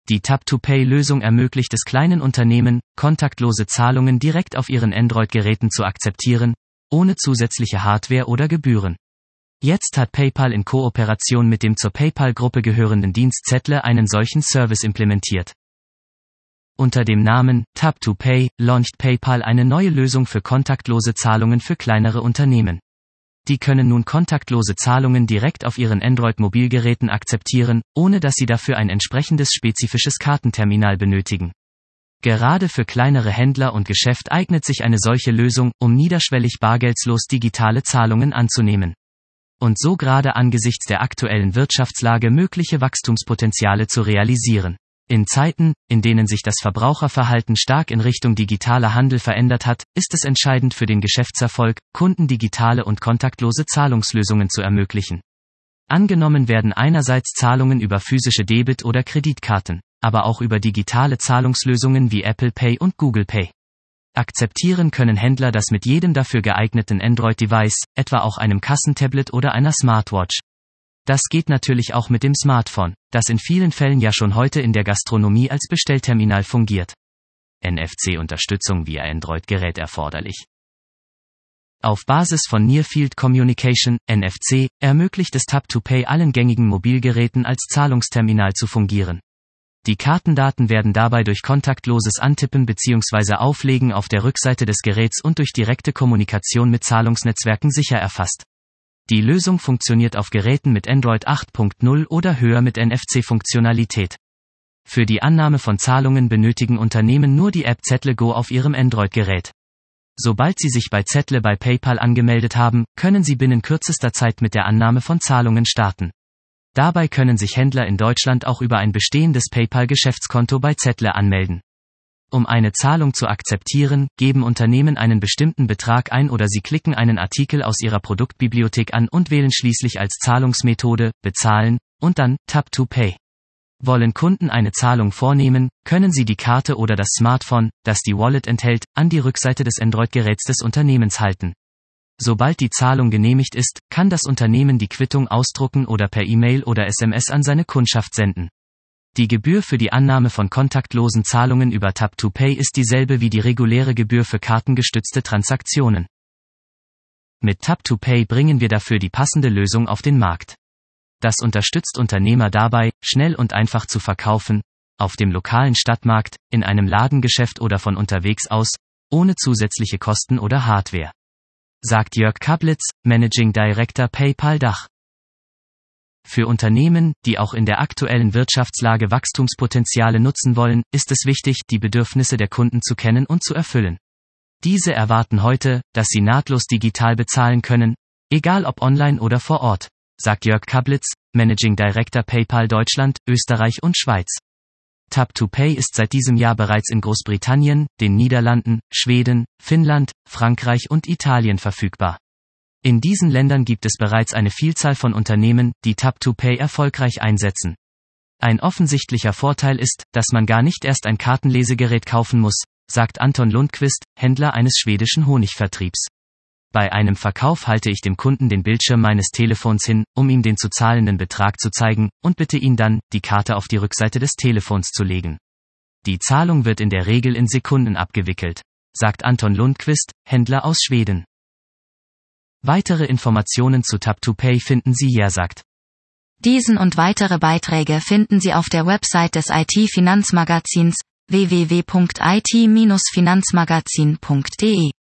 Die Tap-to-Pay-Lösung ermöglicht es kleinen Unternehmen, kontaktlose Zahlungen direkt auf ihren Android-Geräten zu akzeptieren, ohne zusätzliche Hardware oder Gebühren. Jetzt hat PayPal in Kooperation mit dem zur PayPal-Gruppe gehörenden Dienst Zettle einen solchen Service implementiert. Unter dem Namen Tap-to-Pay launcht PayPal eine neue Lösung für kontaktlose Zahlungen für kleinere Unternehmen. Die können nun kontaktlose Zahlungen direkt auf ihren Android-Mobilgeräten akzeptieren, ohne dass sie dafür ein entsprechendes spezifisches Kartenterminal benötigen. Gerade für kleinere Händler und Geschäft eignet sich eine solche Lösung, um niederschwellig bargeldlos digitale Zahlungen anzunehmen. Und so gerade angesichts der aktuellen Wirtschaftslage mögliche Wachstumspotenziale zu realisieren. In Zeiten, in denen sich das Verbraucherverhalten stark in Richtung digitaler Handel verändert hat, ist es entscheidend für den Geschäftserfolg, Kunden digitale und kontaktlose Zahlungslösungen zu ermöglichen. Angenommen werden einerseits Zahlungen über physische Debit- oder Kreditkarten, aber auch über digitale Zahlungslösungen wie Apple Pay und Google Pay. Akzeptieren können Händler das mit jedem dafür geeigneten Android-Device, etwa auch einem Kassentablet oder einer Smartwatch. Das geht natürlich auch mit dem Smartphone, das in vielen Fällen ja schon heute in der Gastronomie als Bestellterminal fungiert. NFC-Unterstützung via Android-Gerät erforderlich. Auf Basis von Near Field Communication, NFC, ermöglicht es Tap-to-Pay allen gängigen Mobilgeräten als Zahlungsterminal zu fungieren. Die Kartendaten werden dabei durch kontaktloses Antippen bzw. Auflegen auf der Rückseite des Geräts und durch direkte Kommunikation mit Zahlungsnetzwerken sicher erfasst. Die Lösung funktioniert auf Geräten mit Android 8.0 oder höher mit NFC-Funktionalität. Für die Annahme von Zahlungen benötigen Unternehmen nur die App Zettle Go auf ihrem Android-Gerät. Sobald Sie sich bei Zettle bei PayPal angemeldet haben, können Sie binnen kürzester Zeit mit der Annahme von Zahlungen starten. Dabei können sich Händler in Deutschland auch über ein bestehendes PayPal-Geschäftskonto bei Zettle anmelden. Um eine Zahlung zu akzeptieren, geben Unternehmen einen bestimmten Betrag ein oder sie klicken einen Artikel aus ihrer Produktbibliothek an und wählen schließlich als Zahlungsmethode, bezahlen, und dann Tap-to-Pay. Wollen Kunden eine Zahlung vornehmen, können sie die Karte oder das Smartphone, das die Wallet enthält, an die Rückseite des Android-Geräts des Unternehmens halten. Sobald die Zahlung genehmigt ist, kann das Unternehmen die Quittung ausdrucken oder per E-Mail oder SMS an seine Kundschaft senden. Die Gebühr für die Annahme von kontaktlosen Zahlungen über Tap-to-Pay ist dieselbe wie die reguläre Gebühr für kartengestützte Transaktionen. Mit Tap-to-Pay bringen wir dafür die passende Lösung auf den Markt. Das unterstützt Unternehmer dabei, schnell und einfach zu verkaufen, auf dem lokalen Stadtmarkt, in einem Ladengeschäft oder von unterwegs aus, ohne zusätzliche Kosten oder Hardware. Sagt Jörg Kablitz, Managing Director PayPal Dach. Für Unternehmen, die auch in der aktuellen Wirtschaftslage Wachstumspotenziale nutzen wollen, ist es wichtig, die Bedürfnisse der Kunden zu kennen und zu erfüllen. Diese erwarten heute, dass sie nahtlos digital bezahlen können, egal ob online oder vor Ort, sagt Jörg Kablitz, Managing Director PayPal Deutschland, Österreich und Schweiz. Tap-to-Pay ist seit diesem Jahr bereits in Großbritannien, den Niederlanden, Schweden, Finnland, Frankreich und Italien verfügbar. In diesen Ländern gibt es bereits eine Vielzahl von Unternehmen, die Tap-to-Pay erfolgreich einsetzen. Ein offensichtlicher Vorteil ist, dass man gar nicht erst ein Kartenlesegerät kaufen muss, sagt Anton Lundqvist, Händler eines schwedischen Honigvertriebs. Bei einem Verkauf halte ich dem Kunden den Bildschirm meines Telefons hin, um ihm den zu zahlenden Betrag zu zeigen, und bitte ihn dann, die Karte auf die Rückseite des Telefons zu legen. Die Zahlung wird in der Regel in Sekunden abgewickelt, sagt Anton Lundqvist, Händler aus Schweden. Weitere Informationen zu Tap-to-Pay finden Sie hier, sagt. Diesen und weitere Beiträge finden Sie auf der Website des IT-Finanzmagazins www.it-finanzmagazin.de.